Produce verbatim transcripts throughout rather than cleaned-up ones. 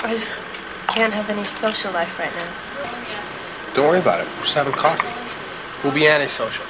I just can't have any social life right now. Don't worry about it. We're just having coffee. We'll be antisocial.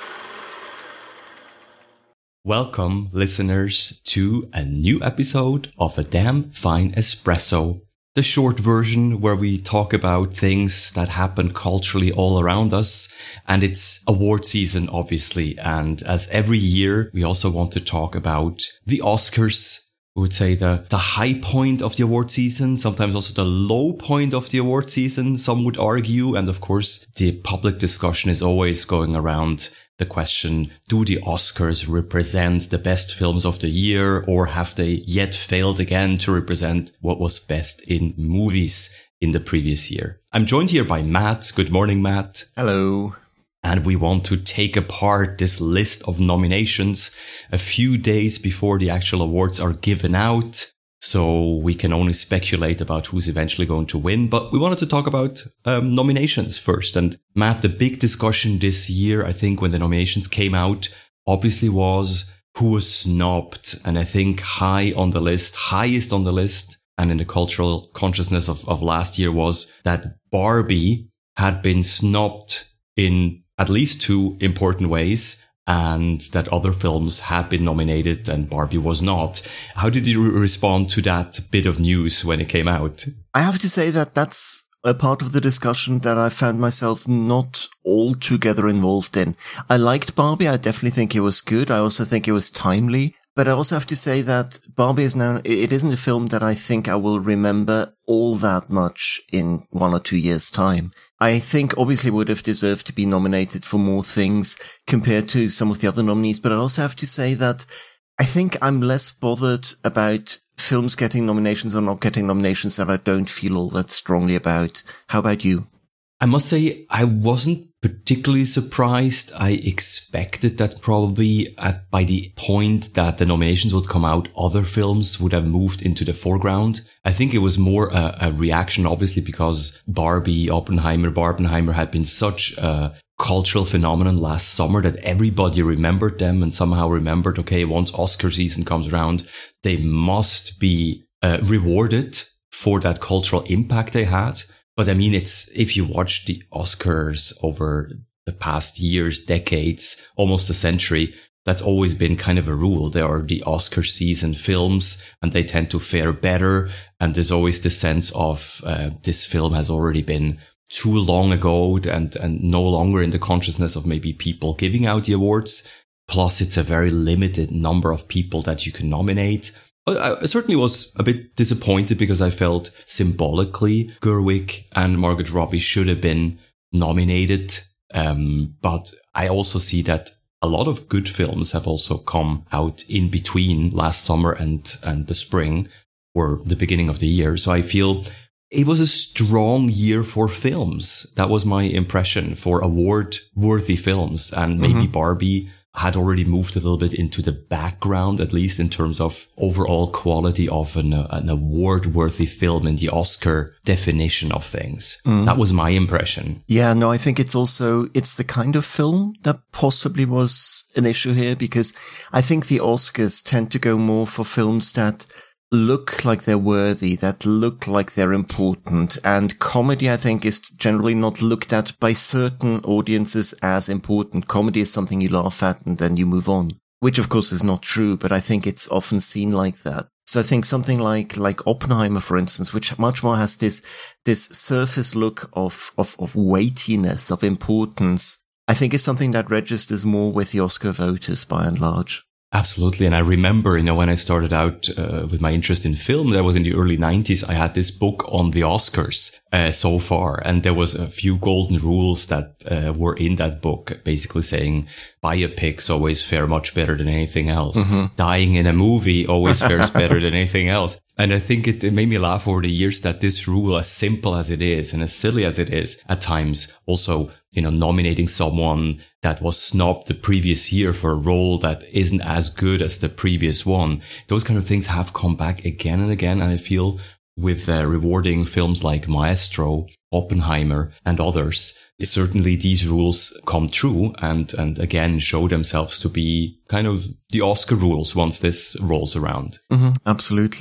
Welcome, listeners, to a new episode of A Damn Fine Espresso, the short version where we talk about things that happen culturally all around us. And it's award season, obviously. And as every year, we also want to talk about the Oscars. We would say the, the high point of the award season, sometimes also the low point of the award season, some would argue. And of course, the public discussion is always going around the question, do the Oscars represent the best films of the year, or have they yet failed again to represent what was best in movies in the previous year? I'm joined here by Matt. Good morning, Matt. Hello. And we want to take apart this list of nominations a few days before the actual awards are given out. So we can only speculate about who's eventually going to win. But we wanted to talk about um, nominations first. And Matt, the big discussion this year, I think, when the nominations came out, obviously was who was snubbed. And I think high on the list, highest on the list, and in the cultural consciousness of, of last year was that Barbie had been snubbed in at least two important ways, and that other films had been nominated and Barbie was not. How did you re- respond to that bit of news when it came out? I have to say that that's a part of the discussion that I found myself not altogether involved in. I liked Barbie. I definitely think it was good. I also think it was timely. But I also have to say that Barbie is now, it isn't a film that I think I will remember all that much in one or two years' time. I think obviously would have deserved to be nominated for more things compared to some of the other nominees. But I also have to say that I think I'm less bothered about films getting nominations or not getting nominations that I don't feel all that strongly about. How about you? I must say, I wasn't particularly surprised. I expected that probably at, by the point that the nominations would come out, other films would have moved into the foreground. I think it was more a, a reaction, obviously, because Barbie, Oppenheimer, Barbenheimer had been such a cultural phenomenon last summer that everybody remembered them and somehow remembered, okay, once Oscar season comes around, they must be uh, rewarded for that cultural impact they had. But I mean, it's, if you watch the Oscars over the past years, decades, almost a century, that's always been kind of a rule. There are the Oscar season films and they tend to fare better. And there's always this sense of, uh, this film has already been too long ago and, and no longer in the consciousness of maybe people giving out the awards. Plus, it's a very limited number of people that you can nominate. I certainly was a bit disappointed because I felt symbolically Gerwig and Margot Robbie should have been nominated. Um, but I also see that a lot of good films have also come out in between last summer and, and the spring or the beginning of the year. So I feel it was a strong year for films. That was my impression for award-worthy films. And maybe mm-hmm. Barbie had already moved a little bit into the background, at least in terms of overall quality of an, uh, an award-worthy film in the Oscar definition of things. Mm. That was my impression. Yeah, no, I think it's also, it's the kind of film that possibly was an issue here, because I think the Oscars tend to go more for films that look like they're worthy, that look like they're important. And comedy, I think, is generally not looked at by certain audiences as important. Comedy is something you laugh at and then you move on, which of course is not true, but I think it's often seen like that. So I think something like, like Oppenheimer, for instance, which much more has this, this surface look of, of, of weightiness, of importance, I think is something that registers more with the Oscar voters by and large. Absolutely. And I remember, you know, when I started out uh, with my interest in film, that was in the early nineties, I had this book on the Oscars uh, so far. And there was a few golden rules that uh, were in that book, basically saying biopics always fare much better than anything else. Mm-hmm. Dying in a movie always fares better than anything else. And I think it, it made me laugh over the years that this rule, as simple as it is and as silly as it is at times, also, you know, nominating someone that was snubbed the previous year for a role that isn't as good as the previous one. Those kind of things have come back again and again. And I feel with uh, rewarding films like Maestro, Oppenheimer, and others, certainly these rules come true and, and again show themselves to be kind of the Oscar rules once this rolls around. Mm-hmm, absolutely.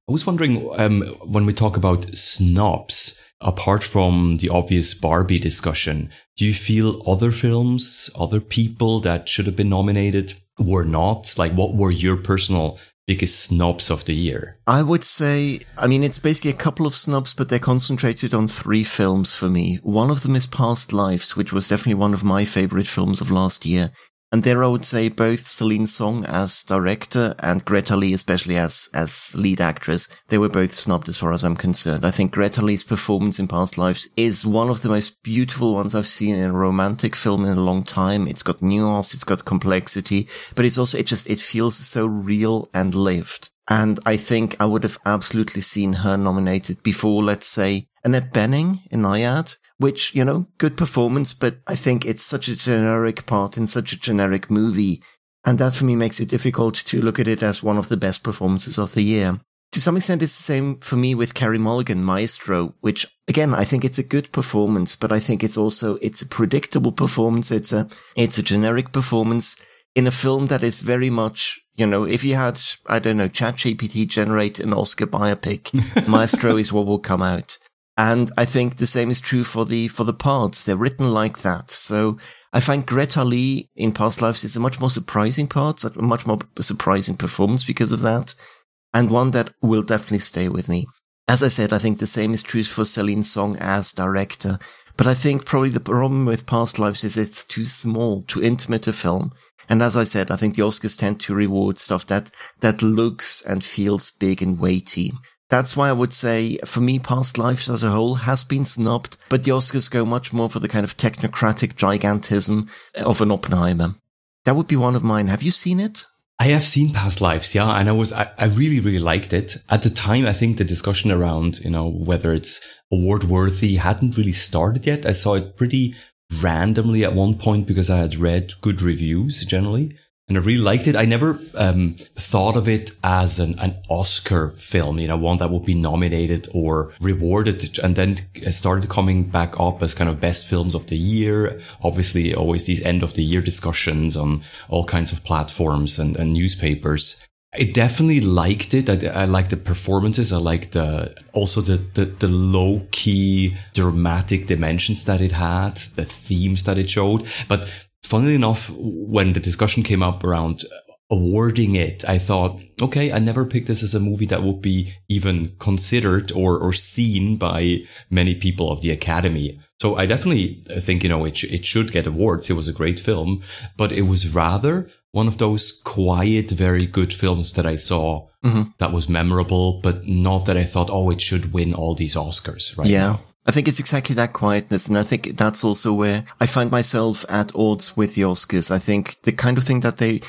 I was wondering, um, when we talk about snobs, apart from the obvious Barbie discussion, do you feel other films, other people that should have been nominated were not? Like, what were your personal biggest snubs of the year? I would say, I mean, it's basically a couple of snubs, but they're concentrated on three films for me. One of them is Past Lives, which was definitely one of my favorite films of last year. And there I would say both Celine Song as director and Greta Lee, especially as, as lead actress, they were both snubbed as far as I'm concerned. I think Greta Lee's performance in Past Lives is one of the most beautiful ones I've seen in a romantic film in a long time. It's got nuance, it's got complexity, but it's also, it just, it feels so real and lived. And I think I would have absolutely seen her nominated before, let's say, Annette Bening in Nyad, which, you know, good performance, but I think it's such a generic part in such a generic movie. And that for me makes it difficult to look at it as one of the best performances of the year. To some extent, it's the same for me with Carey Mulligan, Maestro, which again, I think it's a good performance, but I think it's also, it's a predictable performance. It's a, it's a generic performance in a film that is very much, you know, if you had, I don't know, ChatGPT generate an Oscar biopic, Maestro is what will come out. And I think the same is true for the, for the parts. They're written like that. So I find Greta Lee in Past Lives is a much more surprising part, a much more surprising performance because of that. And one that will definitely stay with me. As I said, I think the same is true for Celine Song as director. But I think probably the problem with Past Lives is it's too small, too intimate a film. And as I said, I think the Oscars tend to reward stuff that, that looks and feels big and weighty. That's why I would say, for me, Past Lives as a whole has been snubbed, but the Oscars go much more for the kind of technocratic gigantism of an Oppenheimer. That would be one of mine. Have you seen it? I have seen Past Lives, yeah, and I was, I, I really, really liked it. At the time, I think the discussion around, you know, whether it's award worthy hadn't really started yet. I saw it pretty randomly at one point because I had read good reviews generally. And I really liked it. I never um thought of it as an, an Oscar film, you know, one that would be nominated or rewarded. And then it started coming back up as kind of best films of the year. Obviously, always these end of the year discussions on all kinds of platforms and, and newspapers. I definitely liked it. I, I liked the performances. I liked the, also the, the, the low key dramatic dimensions that it had, the themes that it showed. But funnily enough, when the discussion came up around awarding it, I thought, okay, I never picked this as a movie that would be even considered or, or seen by many people of the Academy. So I definitely think, you know, it, sh- it should get awards. It was a great film, but it was rather one of those quiet, very good films that I saw mm-hmm. that was memorable, but not that I thought, oh, it should win all these Oscars right yeah. now. I think it's exactly that quietness, and I think that's also where I find myself at odds with the Oscars. I think the kind of thing that they...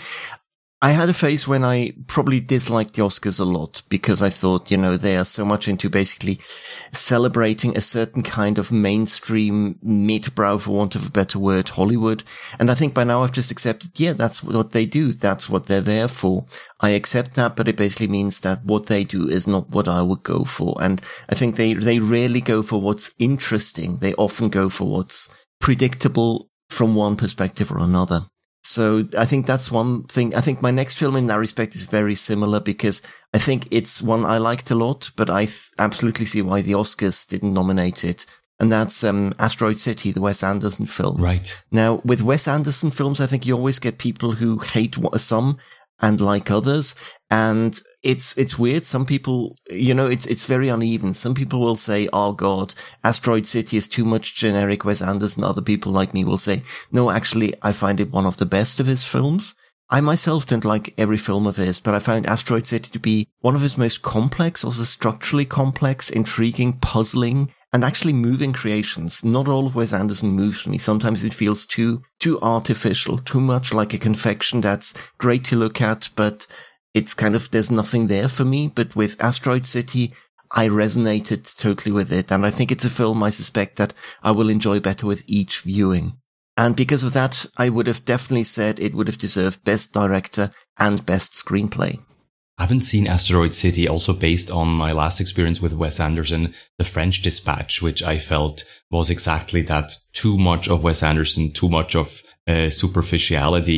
I had a phase when I probably disliked the Oscars a lot because I thought, you know, they are so much into basically celebrating a certain kind of mainstream meat-brow, for want of a better word, Hollywood. And I think by now I've just accepted, yeah, that's what they do. That's what they're there for. I accept that, but it basically means that what they do is not what I would go for. And I think they, they rarely go for what's interesting. They often go for what's predictable from one perspective or another. So I think that's one thing. I think my next film in that respect is very similar because I think it's one I liked a lot, but I th- absolutely see why the Oscars didn't nominate it. And that's um, Asteroid City, the Wes Anderson film. Right. Now, with Wes Anderson films, I think you always get people who hate some and like others. And it's, it's weird. Some people, you know, it's, it's very uneven. Some people will say, oh God, Asteroid City is too much generic Wes Anderson. Other people like me will say, no, actually, I find it one of the best of his films. I myself don't like every film of his, but I found Asteroid City to be one of his most complex, also structurally complex, intriguing, puzzling, and actually moving creations. Not all of Wes Anderson moves me. Sometimes it feels too, too artificial, too much like a confection that's great to look at, but it's kind of, there's nothing there for me. But with Asteroid City, I resonated totally with it. And I think it's a film I suspect that I will enjoy better with each viewing. And because of that, I would have definitely said it would have deserved Best Director and Best Screenplay. I haven't seen Asteroid City, also based on my last experience with Wes Anderson, The French Dispatch, which I felt was exactly that. Too much of Wes Anderson, too much of uh, superficiality.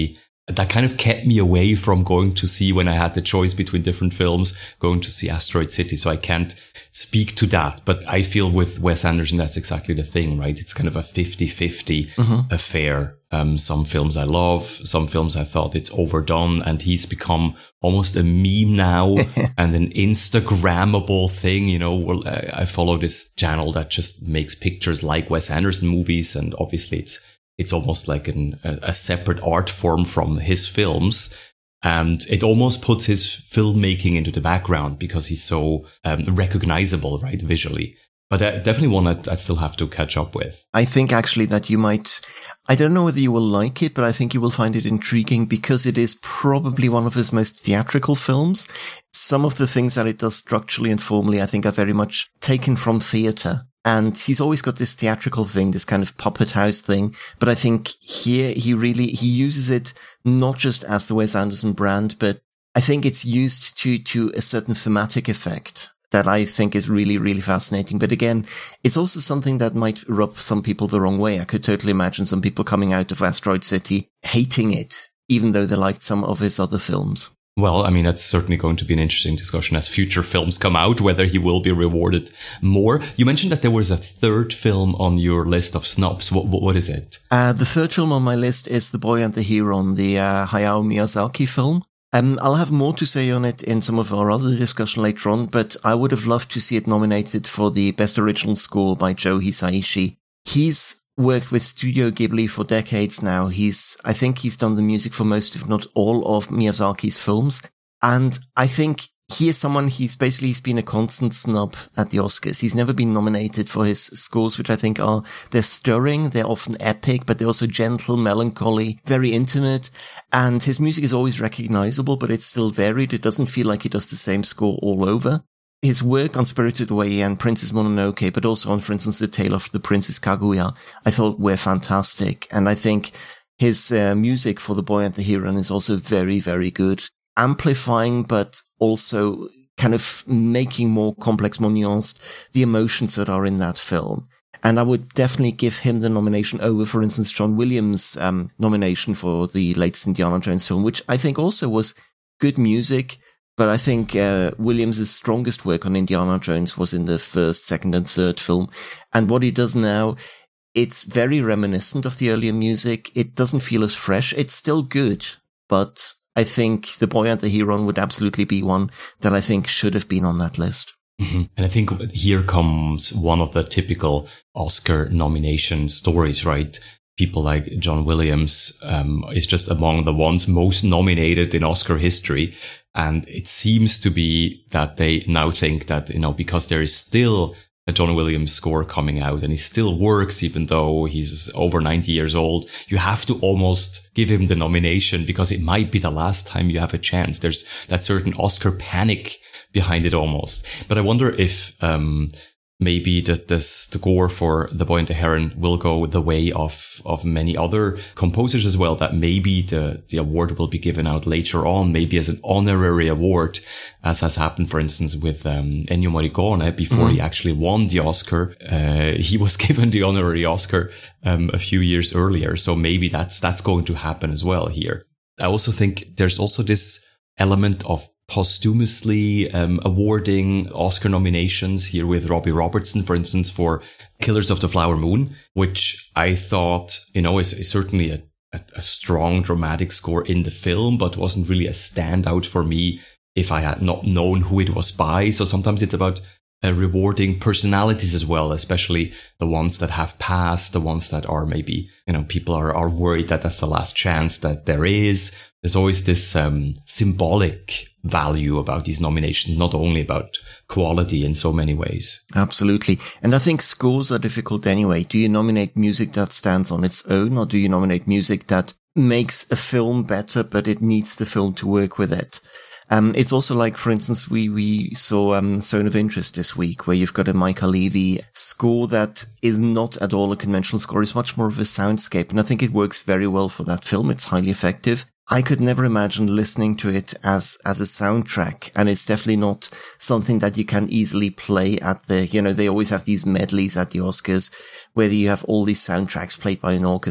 that kind of kept me away from going to see, when I had the choice between different films, going to see Asteroid City. So I can't speak to that. But I feel with Wes Anderson, that's exactly the thing, right? It's kind of a fifty-fifty mm-hmm. affair. Um, some films I love, some films I thought it's overdone, and he's become almost a meme now and an Instagrammable thing. You know, well, I, I follow this channel that just makes pictures like Wes Anderson movies, and obviously it's it's almost like an, a, a separate art form from his films. And it almost puts his filmmaking into the background because he's so um, recognizable, right, visually. But uh, definitely one that I still have to catch up with. I think actually that you might, I don't know whether you will like it, but I think you will find it intriguing because it is probably one of his most theatrical films. Some of the things that it does structurally and formally, I think, are very much taken from theatre. And he's always got this theatrical thing, this kind of puppet house thing. But I think here he really, he uses it not just as the Wes Anderson brand, but I think it's used to, to a certain thematic effect that I think is really, really fascinating. But again, it's also something that might rub some people the wrong way. I could totally imagine some people coming out of Asteroid City hating it, even though they liked some of his other films. Well, I mean, that's certainly going to be an interesting discussion as future films come out, whether he will be rewarded more. You mentioned that there was a third film on your list of snubs. What, what, what is it? Uh, the third film on my list is The Boy and the Heron, the uh, Hayao Miyazaki film. Um, I'll have more to say on it in some of our other discussion later on, but I would have loved to see it nominated for the Best Original Score by Joe Hisaishi. He's worked with Studio Ghibli for decades now. He's, I think he's done the music for most, if not all, of Miyazaki's films. And I think he is someone, he's basically, he's been a constant snub at the Oscars. He's never been nominated for his scores, which I think are, they're stirring, they're often epic, but they're also gentle, melancholy, very intimate. And his music is always recognizable, but it's still varied. It doesn't feel like he does the same score all over. His work on Spirited Away and Princess Mononoke, but also on, for instance, The Tale of the Princess Kaguya, I thought were fantastic. And I think his uh, music for The Boy and the Heron is also very, very good. Amplifying, but also kind of making more complex, more nuanced, the emotions that are in that film. And I would definitely give him the nomination over, for instance, John Williams' um, nomination for the latest Indiana Jones film, which I think also was good music. But I think uh, Williams' strongest work on Indiana Jones was in the first, second, and third film. And what he does now, it's very reminiscent of the earlier music. It doesn't feel as fresh. It's still good, but I think The Boy and the Heron would absolutely be one that I think should have been on that list. Mm-hmm. And I think here comes one of the typical Oscar nomination stories, right? People like John Williams um, is just among the ones most nominated in Oscar history. And it seems to be that they now think that, you know, because there is still a John Williams score coming out and he still works, even though he's over ninety years old, you have to almost give him the nomination because it might be the last time you have a chance. There's that certain Oscar panic behind it almost. But I wonder if, um, maybe the, the score for The Boy and the Heron will go the way of, of many other composers as well, that maybe the, the award will be given out later on, maybe as an honorary award, as has happened, for instance, with, um, Ennio Morricone before mm-hmm. he actually won the Oscar. Uh, he was given the honorary Oscar, um, a few years earlier. So maybe that's, that's going to happen as well here. I also think there's also this element of posthumously um, awarding Oscar nominations here with Robbie Robertson, for instance, for Killers of the Flower Moon, which I thought, you know, is, is certainly a, a, a strong dramatic score in the film, but wasn't really a standout for me if I had not known who it was by. So sometimes it's about uh, rewarding personalities as well, especially the ones that have passed, the ones that are maybe, you know, people are, are worried that that's the last chance that there is. There's always this um, symbolic value about these nominations, not only about quality in so many ways. Absolutely. And I think scores are difficult anyway. Do you nominate music that stands on its own, or do you nominate music that makes a film better, but it needs the film to work with it? Um, it's also like, for instance, we, we saw, um, Zone of Interest this week, where you've got a Micah Levy score that is not at all a conventional score. It's much more of a soundscape. And I think it works very well for that film. It's highly effective. I could never imagine listening to it as, as a soundtrack. And it's definitely not something that you can easily play at the, you know, they always have these medleys at the Oscars where you have all these soundtracks played by an orchestra.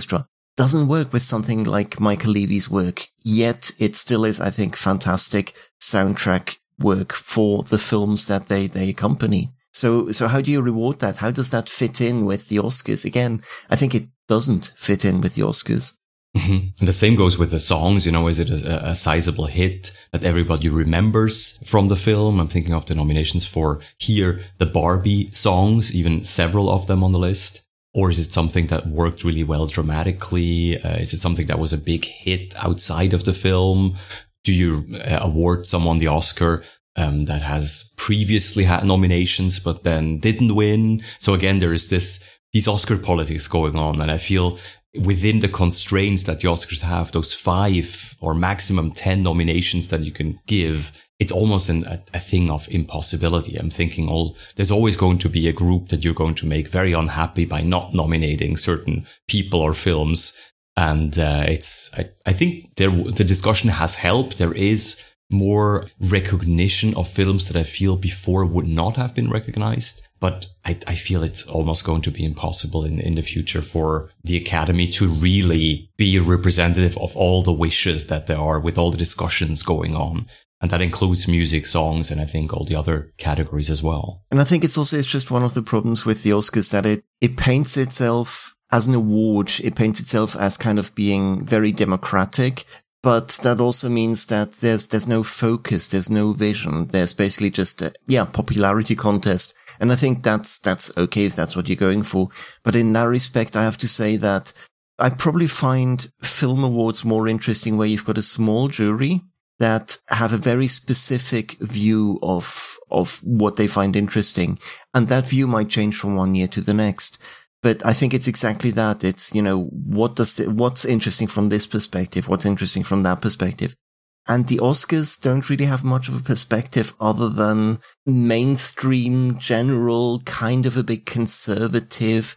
doesn't work with something like Michael Levy's work. Yet it still is, I think, fantastic soundtrack work for the films that they, they accompany. So, so how do you reward that? How does that fit in with the Oscars? Again, I think it doesn't fit in with the Oscars. Mm-hmm. And the same goes with the songs. You know, is it a, a sizable hit that everybody remembers from the film? I'm thinking of the nominations for here, the Barbie songs, even several of them on the list. Or is it something that worked really well dramatically? Uh, is it something that was a big hit outside of the film? Do you uh, award someone the Oscar um, that has previously had nominations but then didn't win? So again, there is this these Oscar politics going on, and I feel within the constraints that the Oscars have, those five or maximum ten nominations that you can give, it's almost an, a, a thing of impossibility. I'm thinking all there's always going to be a group that you're going to make very unhappy by not nominating certain people or films. And uh, it's, I, I think there, the discussion has helped. There is more recognition of films that I feel before would not have been recognized. But I, I feel it's almost going to be impossible in, in the future for the Academy to really be representative of all the wishes that there are with all the discussions going on. And that includes music, songs, and I think all the other categories as well. And I think it's also, it's just one of the problems with the Oscars that it, it paints itself as an award. It paints itself as kind of being very democratic. But that also means that there's, there's no focus. There's no vision. There's basically just a, yeah, popularity contest. And I think that's, that's okay if that's what you're going for. But in that respect, I have to say that I probably find film awards more interesting where you've got a small jury that have a very specific view of, of what they find interesting. And that view might change from one year to the next. But I think it's exactly that. It's, you know, what does the, what's interesting from this perspective? What's interesting from that perspective? And the Oscars don't really have much of a perspective other than mainstream, general, kind of a bit conservative.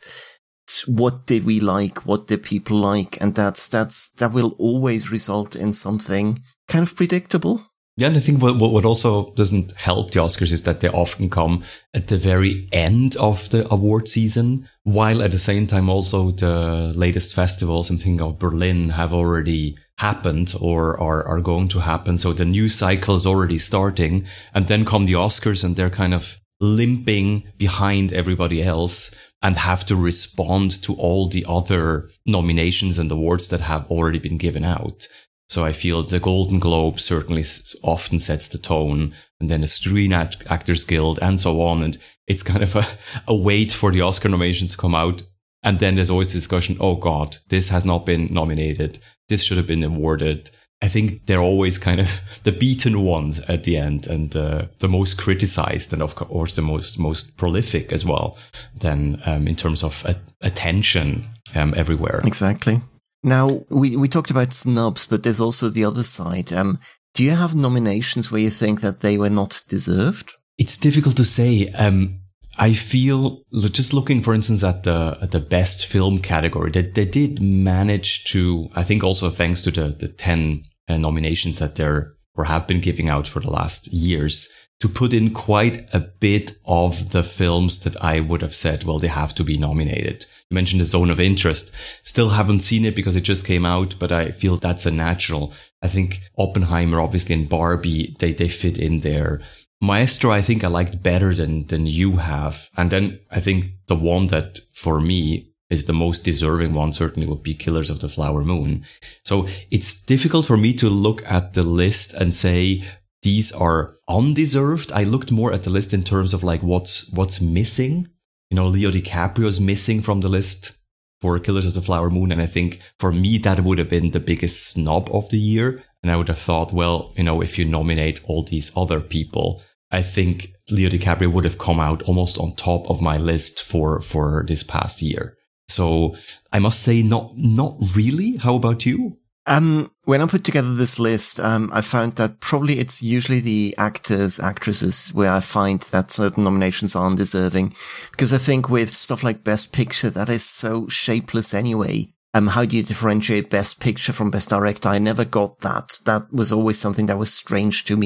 What did we like? What did people like? And that's, that's, that will always result in something kind of predictable. Yeah, and I think what, what also doesn't help the Oscars is that they often come at the very end of the award season, while at the same time also the latest festivals, I'm thinking of Berlin, have already happened or are, are going to happen. So the news cycle is already starting, and then come the Oscars and they're kind of limping behind everybody else and have to respond to all the other nominations and awards that have already been given out. So I feel the Golden Globe certainly often sets the tone, and then the Screen Actors Guild and so on. And it's kind of a, a wait for the Oscar nominations to come out. And then there's always the discussion, oh God, this has not been nominated. This should have been awarded. I think they're always kind of the beaten ones at the end, and uh, the most criticized, and of course the most most prolific as well, then um, in terms of a- attention um, everywhere. Exactly. Now, we, we talked about snubs, but there's also the other side. Um, do you have nominations where you think that they were not deserved? It's difficult to say. Um, I feel, just looking, for instance, at the at the best film category, that they, they did manage to, I think also thanks to the, the ten uh, nominations that they're or have been giving out for the last years, to put in quite a bit of the films that I would have said, well, they have to be nominated. You mentioned The Zone of Interest. Still haven't seen it because it just came out, but I feel that's a natural. I think Oppenheimer, obviously, and Barbie, they, they fit in there. Maestro, I think I liked better than, than you have. And then I think the one that, for me, is the most deserving one certainly would be Killers of the Flower Moon. So it's difficult for me to look at the list and say, these are undeserved. I looked more at the list in terms of like what's what's missing. You know, Leo DiCaprio is missing from the list for Killers of the Flower Moon. And I think for me, that would have been the biggest snub of the year. And I would have thought, well, you know, if you nominate all these other people, I think Leo DiCaprio would have come out almost on top of my list for, for this past year. So I must say, not, not really. How about you? Um, when I put together this list, um, I found that probably it's usually the actors, actresses where I find that certain nominations are undeserving. Because I think with stuff like Best Picture, that is so shapeless anyway. Um, how do you differentiate Best Picture from Best Director? I never got that. That was always something that was strange to me.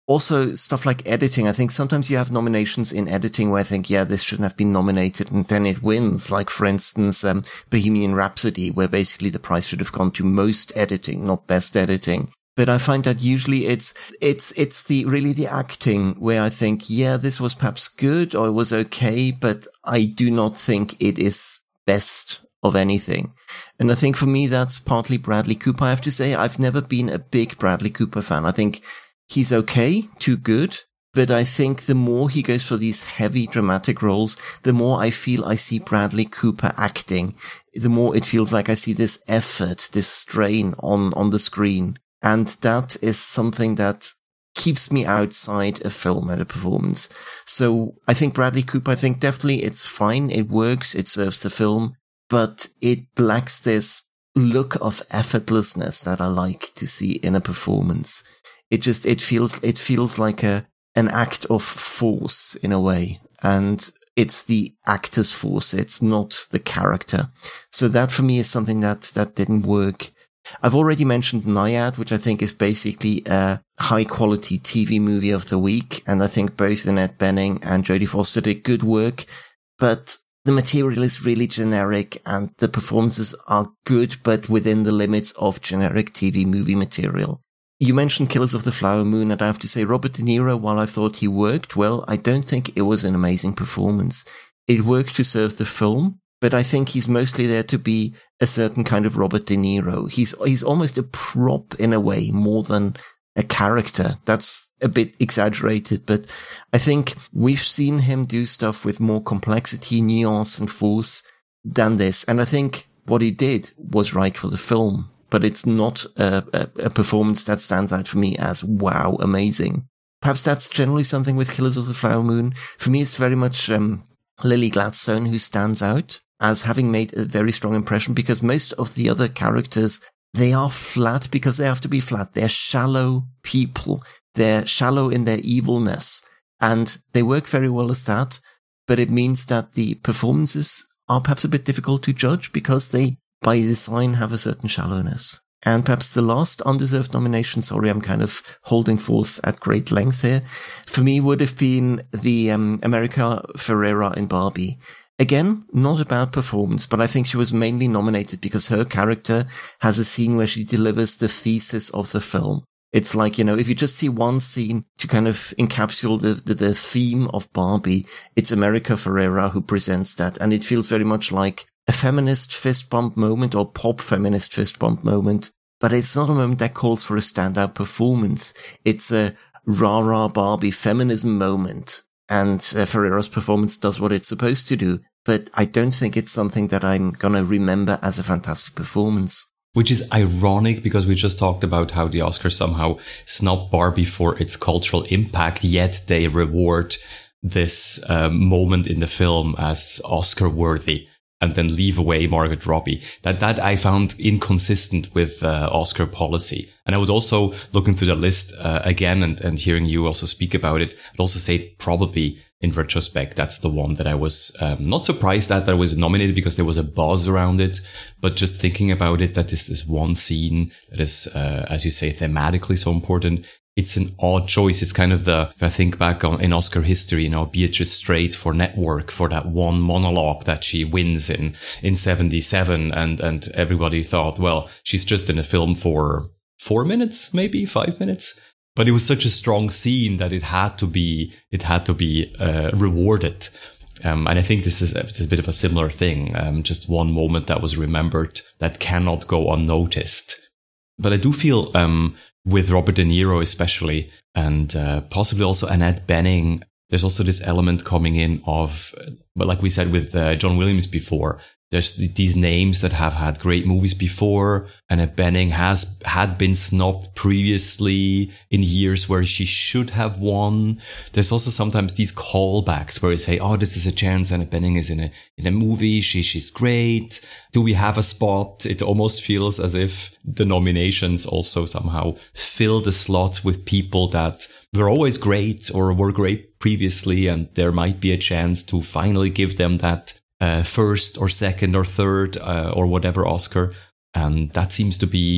also stuff like editing. I think sometimes you have nominations in editing where I think, yeah, this shouldn't have been nominated, and then it wins. Like, for instance, um, Bohemian Rhapsody, where basically the prize should have gone to most editing, not best editing. But I find that usually it's, it's, it's the, really the acting where I think, yeah, this was perhaps good or it was okay, but I do not think it is best of anything. And I think for me, that's partly Bradley Cooper. I have to say, I've never been a big Bradley Cooper fan. I think he's okay, too good. But I think the more he goes for these heavy dramatic roles, the more I feel I see Bradley Cooper acting. The more it feels like I see this effort, this strain on, on the screen. And that is something that keeps me outside a film and a performance. So I think Bradley Cooper, I think definitely it's fine. It works. It serves the film, but it lacks this look of effortlessness that I like to see in a performance. It just, it feels, it feels like a, an act of force in a way. And it's the actor's force. It's not the character. So that for me is something that, that didn't work. I've already mentioned Nyad, which I think is basically a high-quality T V movie of the week, and I think both Annette Bening and Jodie Foster did good work, but the material is really generic, and the performances are good, but within the limits of generic T V movie material. You mentioned Killers of the Flower Moon, and I have to say, Robert De Niro, while I thought he worked well, I don't think it was an amazing performance. It worked to serve the film, but I think he's mostly there to be a certain kind of Robert De Niro. He's he's almost a prop in a way, more than a character. That's a bit exaggerated, but I think we've seen him do stuff with more complexity, nuance, and force than this. And I think what he did was right for the film, but it's not a, a, a performance that stands out for me as, wow, amazing. Perhaps that's generally something with Killers of the Flower Moon. For me, it's very much um, Lily Gladstone who stands out as having made a very strong impression, because most of the other characters, they are flat because they have to be flat. They're shallow people. They're shallow in their evilness, and they work very well as that. But it means that the performances are perhaps a bit difficult to judge because they, by design, have a certain shallowness. And perhaps the last undeserved nomination, sorry, I'm kind of holding forth at great length here, for me would have been the um, America Ferrera in Barbie. Again, not about performance, but I think she was mainly nominated because her character has a scene where she delivers the thesis of the film. It's like, you know, if you just see one scene to kind of encapsulate the, the, the theme of Barbie, it's America Ferrera who presents that. And it feels very much like a feminist fist bump moment or pop feminist fist bump moment. But it's not a moment that calls for a standout performance. It's a rah-rah Barbie feminism moment. And uh, Ferrera's performance does what it's supposed to do. But I don't think it's something that I'm going to remember as a fantastic performance. Which is ironic because we just talked about how the Oscars somehow snub Barbie for its cultural impact, yet they reward this uh, moment in the film as Oscar worthy and then leave away Margot Robbie. That that I found inconsistent with uh, Oscar policy. And I would also, looking through the list uh, again and, and hearing you also speak about it, I'd also say probably in retrospect, that's the one that I was um, not surprised at that I was nominated because there was a buzz around it. But just thinking about it, that is this one scene that is, uh, as you say, thematically so important. It's an odd choice. It's kind of the, if I think back on in Oscar history, you know, Beatrice Straight for Network, for that one monologue that she wins in, in seventy-seven. And, and everybody thought, well, she's just in a film for four minutes, maybe five minutes. But it was such a strong scene that it had to be, it had to be, uh, rewarded. Um, and I think this is a, it's a bit of a similar thing. Um, just one moment that was remembered that cannot go unnoticed. But I do feel, um, with Robert De Niro especially, and uh, possibly also Annette Bening, there's also this element coming in of, but like we said with uh, John Williams before, there's these names that have had great movies before. Annette Bening has had been snubbed previously in years where she should have won. There's also sometimes these callbacks where you say, oh, this is a chance. Annette Bening is in a, in a movie. She, she's great. Do we have a spot? It almost feels as if the nominations also somehow fill the slot with people that were always great or were great previously. And there might be a chance to finally give them that Uh, first or second or third uh, or whatever Oscar. And that seems to be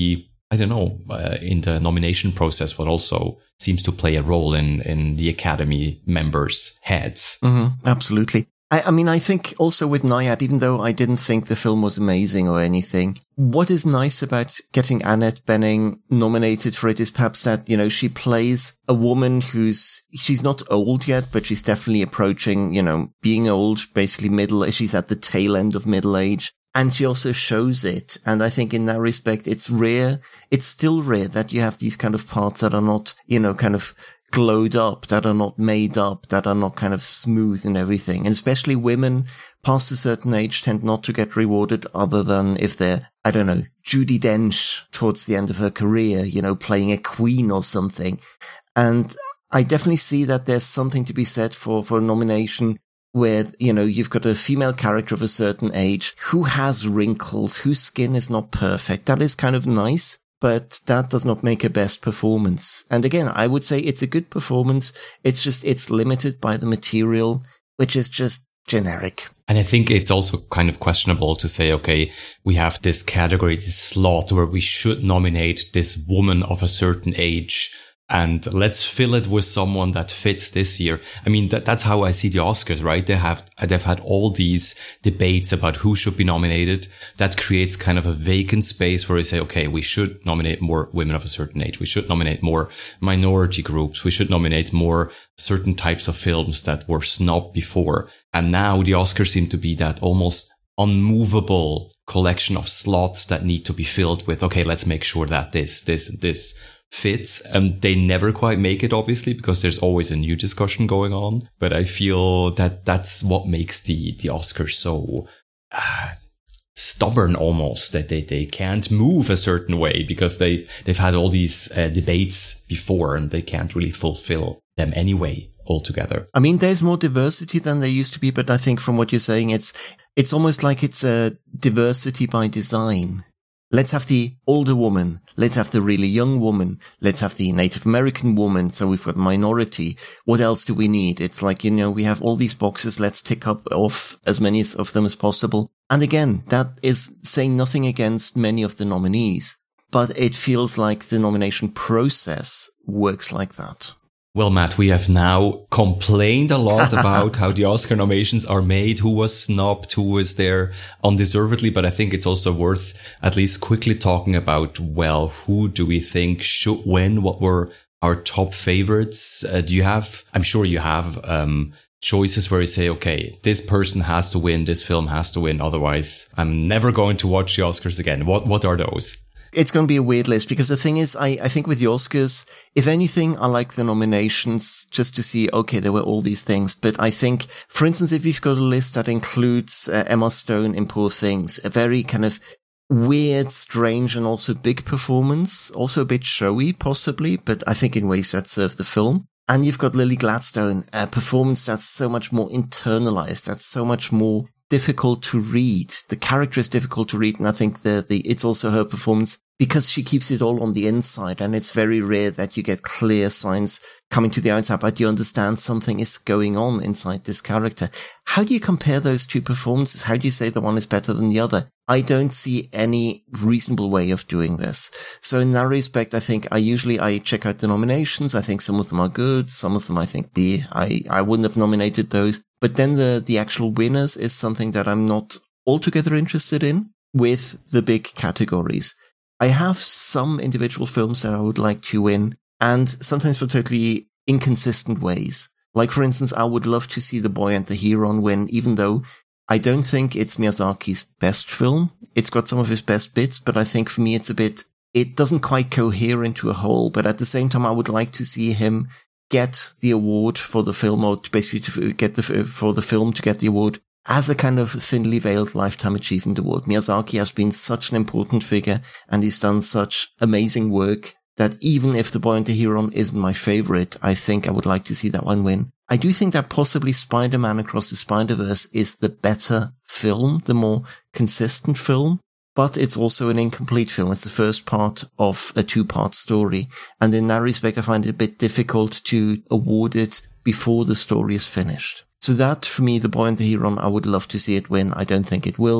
I don't know, uh, in the nomination process, but also seems to play a role in, in the Academy members' heads. Mm-hmm, absolutely. I, I mean, I think also with Nyad, even though I didn't think the film was amazing or anything, what is nice about getting Annette Bening nominated for it is perhaps that, you know, she plays a woman who's, she's not old yet, but she's definitely approaching, you know, being old, basically middle, she's at the tail end of middle age. And she also shows it. And I think in that respect, it's rare. It's still rare that you have these kind of parts that are not, you know, kind of glowed up, that are not made up, that are not kind of smooth and everything. And especially women past a certain age tend not to get rewarded other than if they're, I don't know, Judi Dench towards the end of her career, you know, playing a queen or something. And I definitely see that there's something to be said for, for a nomination where, you know, you've got a female character of a certain age who has wrinkles, whose skin is not perfect. That is kind of nice, but that does not make a best performance. And again, I would say it's a good performance. It's just, it's limited by the material, which is just generic. And I think it's also kind of questionable to say, okay, we have this category, this slot where we should nominate this woman of a certain age, and let's fill it with someone that fits this year. I mean, that, that's how I see the Oscars, right? They have, they've had all these debates about who should be nominated. That creates kind of a vacant space where we say, okay, we should nominate more women of a certain age. We should nominate more minority groups. We should nominate more certain types of films that were snubbed before. And now the Oscars seem to be that almost unmovable collection of slots that need to be filled with, okay, let's make sure that this, this, this fits. And they never quite make it, obviously, because there's always a new discussion going on. But I feel that that's what makes the, the Oscars so uh, stubborn almost, that they, they can't move a certain way because they, they've had all these uh, debates before and they can't really fulfill them anyway altogether. I mean, there's more diversity than there used to be, but I think from what you're saying, it's, it's almost like it's a diversity by design. Let's have the older woman. Let's have the really young woman. Let's have the Native American woman. So we've got minority. What else do we need? It's like, you know, we have all these boxes. Let's tick up off as many of them as possible. And again, that is saying nothing against many of the nominees, but it feels like the nomination process works like that. Well, Matt, we have now complained a lot about how the Oscar nominations are made, who was snubbed, who was there undeservedly, but I think it's also worth at least quickly talking about, well, who do we think should win? What were our top favorites? Uh, do you have, I'm sure you have, um, choices where you say, okay, this person has to win, this film has to win, otherwise I'm never going to watch the Oscars again. What, what are those? It's going to be a weird list because the thing is, I, I think with the Oscars, if anything, I like the nominations just to see, okay, there were all these things. But I think, for instance, if you've got a list that includes uh, Emma Stone in Poor Things, a very kind of weird, strange, and also big performance, also a bit showy, possibly, but I think in ways that serve the film. And you've got Lily Gladstone, a performance that's so much more internalized, that's so much more difficult to read. The character is difficult to read, and I think the, the it's also her performance because she keeps it all on the inside, and it's very rare that you get clear signs coming to the outside, but you understand something is going on inside this character. How do you compare those two performances? How do you say the one is better than the other? I don't see any reasonable way of doing this. So in that respect, I think I usually, I check out the nominations. I think some of them are good. Some of them I think B, I, I wouldn't have nominated those. But then the, the actual winners is something that I'm not altogether interested in with the big categories. I have some individual films that I would like to win, and sometimes for totally inconsistent ways. Like, for instance, I would love to see The Boy and the Heron win, even though I don't think it's Miyazaki's best film. It's got some of his best bits, but I think for me it's a bit, it doesn't quite cohere into a whole, but at the same time I would like to see him get the award for the film, or basically to get the, for the film to get the award as a kind of thinly veiled Lifetime Achievement Award. Miyazaki has been such an important figure, and he's done such amazing work that even if The Boy and the Heron isn't my favorite, I think I would like to see that one win. I do think that possibly Spider-Man Across the Spider-Verse is the better film, the more consistent film, but it's also an incomplete film. It's the first part of a two-part story, and in that respect I find it a bit difficult to award it before the story is finished. So that, for me, The Boy and the Heron, I would love to see it win. I don't think it will,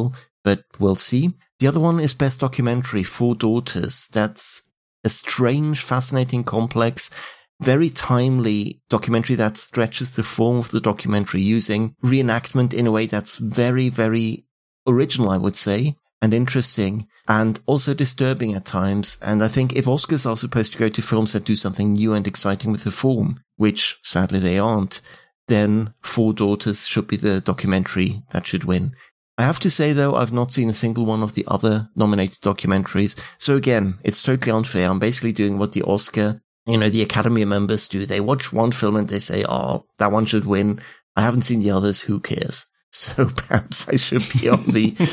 but we'll see. The other one is Best Documentary, Four Daughters. That's a strange, fascinating, complex, very timely documentary that stretches the form of the documentary using reenactment in a way that's very, very original, I would say, and interesting, and also disturbing at times. And I think if Oscars are supposed to go to films that do something new and exciting with the form, which sadly they aren't, then Four Daughters should be the documentary that should win. I have to say, though, I've not seen a single one of the other nominated documentaries. So again, it's totally unfair. I'm basically doing what the Oscar, you know, the Academy members do. They watch one film and they say, oh, that one should win. I haven't seen the others. Who cares? So perhaps I should be on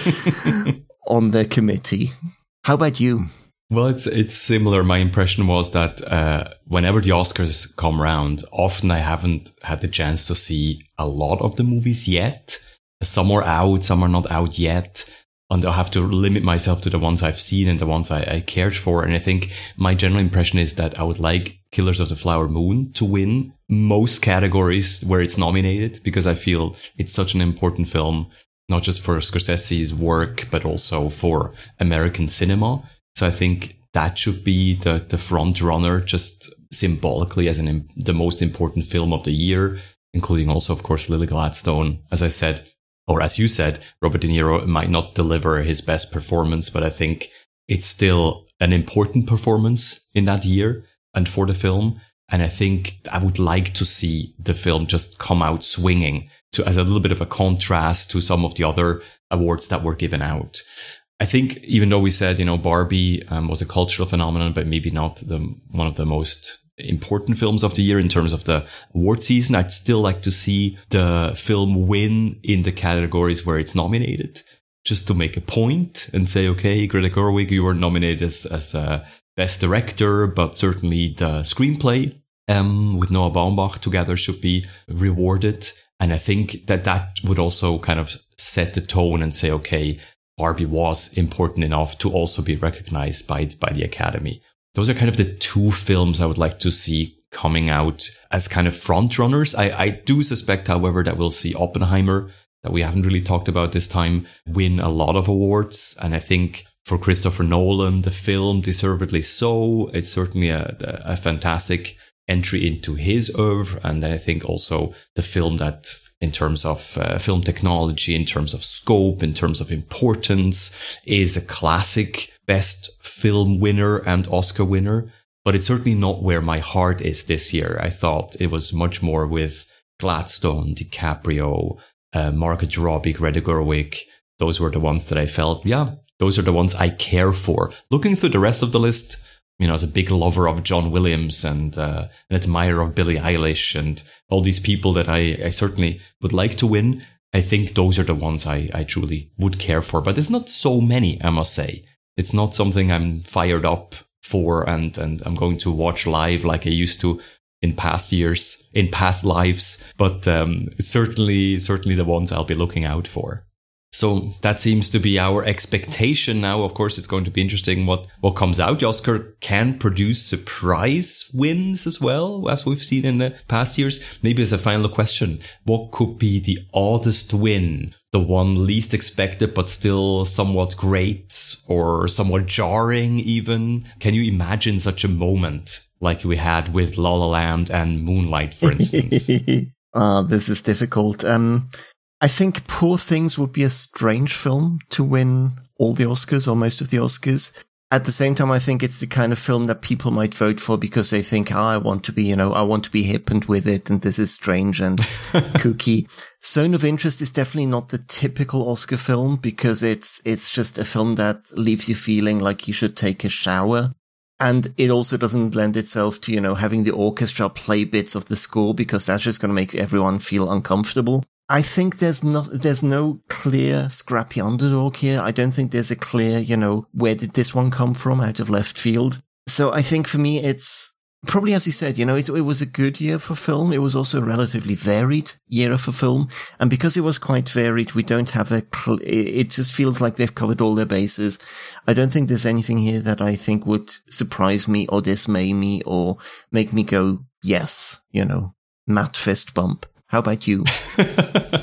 the on the committee. How about you? Well, it's it's similar. My impression was that uh, whenever the Oscars come around, often I haven't had the chance to see a lot of the movies yet. Some are out, some are not out yet. And I'll have to limit myself to the ones I've seen and the ones I, I cared for. And I think my general impression is that I would like Killers of the Flower Moon to win most categories where it's nominated, because I feel it's such an important film, not just for Scorsese's work, but also for American cinema. So I think that should be the, the front runner, just symbolically as an, the most important film of the year, including also, of course, Lily Gladstone. As I said, or as you said, Robert De Niro might not deliver his best performance, but I think it's still an important performance in that year and for the film. And I think I would like to see the film just come out swinging to as a little bit of a contrast to some of the other awards that were given out. I think even though we said, you know, Barbie um, was a cultural phenomenon, but maybe not the one of the most important films of the year in terms of the award season, I'd still like to see the film win in the categories where it's nominated, just to make a point and say, okay, Greta Gerwig, you were nominated as, as a best director, but certainly the screenplay um, with Noah Baumbach together should be rewarded. And I think that that would also kind of set the tone and say, okay, Barbie was important enough to also be recognized by, by the Academy. Those are kind of the two films I would like to see coming out as kind of front runners. I, I do suspect, however, that we'll see Oppenheimer, that we haven't really talked about this time, win a lot of awards. And I think for Christopher Nolan, the film, deservedly so. It's certainly a, a fantastic entry into his oeuvre. And I think also the film that, in terms of uh, film technology, in terms of scope, in terms of importance, is a classic best film winner and Oscar winner. But it's certainly not where my heart is this year. I thought it was much more with Gladstone, DiCaprio, uh, Margot Robbie, Greta Gerwig. Those were the ones that I felt, yeah, those are the ones I care for. Looking through the rest of the list, you know, as a big lover of John Williams and uh, an admirer of Billie Eilish and all these people that I, I certainly would like to win, I think those are the ones I, I truly would care for. But there's not so many, I must say. It's not something I'm fired up for and, and I'm going to watch live like I used to in past years, in past lives. But um, it's certainly, certainly the ones I'll be looking out for. So that seems to be our expectation now. Of course, it's going to be interesting what, what comes out. The Oscar can produce surprise wins as well, as we've seen in the past years. Maybe as a final question, what could be the oddest win? The one least expected, but still somewhat great or somewhat jarring even? Can you imagine such a moment like we had with La La Land and Moonlight, for instance? Ah, uh, this is difficult. Um, I think Poor Things would be a strange film to win all the Oscars or most of the Oscars. At the same time, I think it's the kind of film that people might vote for because they think, oh, I want to be, you know, I want to be hip and with it, and this is strange and kooky. Zone of Interest is definitely not the typical Oscar film because it's it's just a film that leaves you feeling like you should take a shower. And it also doesn't lend itself to, you know, having the orchestra play bits of the score because that's just going to make everyone feel uncomfortable. I think there's no, there's no clear scrappy underdog here. I don't think there's a clear, you know, where did this one come from out of left field? So I think for me, it's probably, as you said, you know, it, it was a good year for film. It was also a relatively varied year for film. And because it was quite varied, we don't have a, cl- it just feels like they've covered all their bases. I don't think there's anything here that I think would surprise me or dismay me or make me go, yes, you know, Matt fist bump. How about you?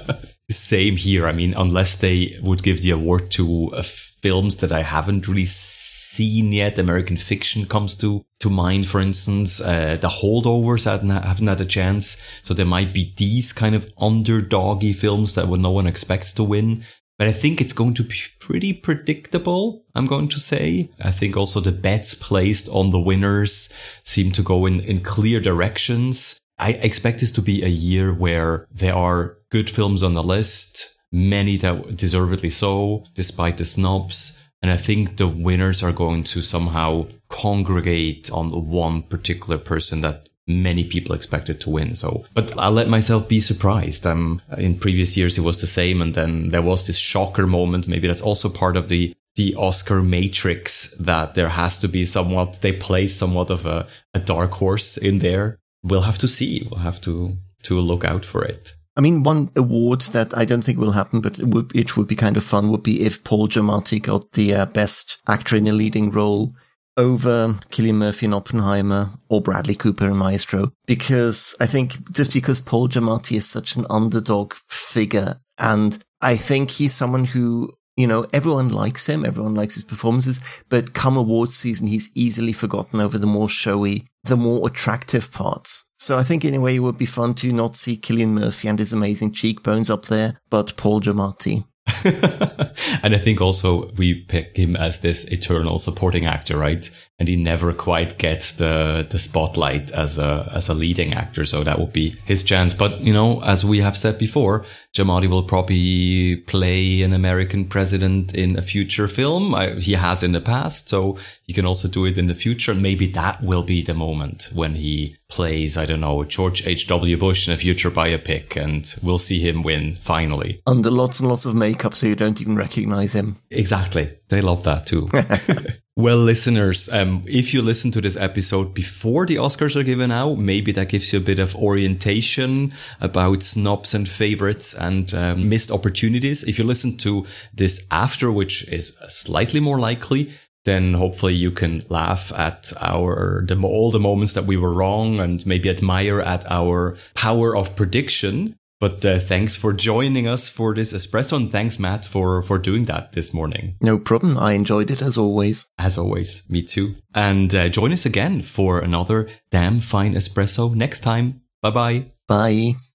Same here. I mean, unless they would give the award to uh, films that I haven't really seen yet. American Fiction comes to, to mind, for instance. Uh, The Holdovers haven't, haven't had a chance. So there might be these kind of underdoggy films that no one expects to win. But I think it's going to be pretty predictable, I'm going to say. I think also the bets placed on the winners seem to go in, in clear directions. I expect this to be a year where there are good films on the list, many that deservedly so, despite the snubs. And I think the winners are going to somehow congregate on one particular person that many people expected to win. So, but I'll let myself be surprised. Um, in previous years, it was the same. And then there was this shocker moment. Maybe that's also part of the, the Oscar matrix, that there has to be somewhat, they place somewhat of a, a dark horse in there. We'll have to see. We'll have to, to look out for it. I mean, one award that I don't think will happen, but it would, it would be kind of fun, would be if Paul Giamatti got the uh, best actor in a leading role over Cillian Murphy in Oppenheimer or Bradley Cooper in Maestro. Because I think just because Paul Giamatti is such an underdog figure, and I think he's someone who, you know, everyone likes him, everyone likes his performances, but come awards season, he's easily forgotten over the more showy, the more attractive parts. So I think in a way it would be fun to not see Cillian Murphy and his amazing cheekbones up there, but Paul Giamatti. And I think also we pick him as this eternal supporting actor, right? And he never quite gets the the spotlight as a as a leading actor, so that would be his chance. But you know, as we have said before, Giamatti will probably play an American president in a future film. I, he has in the past, so he can also do it in the future. And maybe that will be the moment when he plays, I don't know, George H W Bush in a future biopic, and we'll see him win finally. Under lots and lots of makeup, so you don't even recognize him. Exactly. They love that too. Well, listeners, um, if you listen to this episode before the Oscars are given out, maybe that gives you a bit of orientation about snubs and favorites and um, missed opportunities. If you listen to this after, which is slightly more likely, then hopefully you can laugh at our the, all the moments that we were wrong and maybe admire at our power of prediction. But uh, thanks for joining us for this espresso, and thanks, Matt, for, for doing that this morning. No problem. I enjoyed it as always. As always. Me too. And uh, join us again for another Damn Fine Espresso next time. Bye-bye. Bye.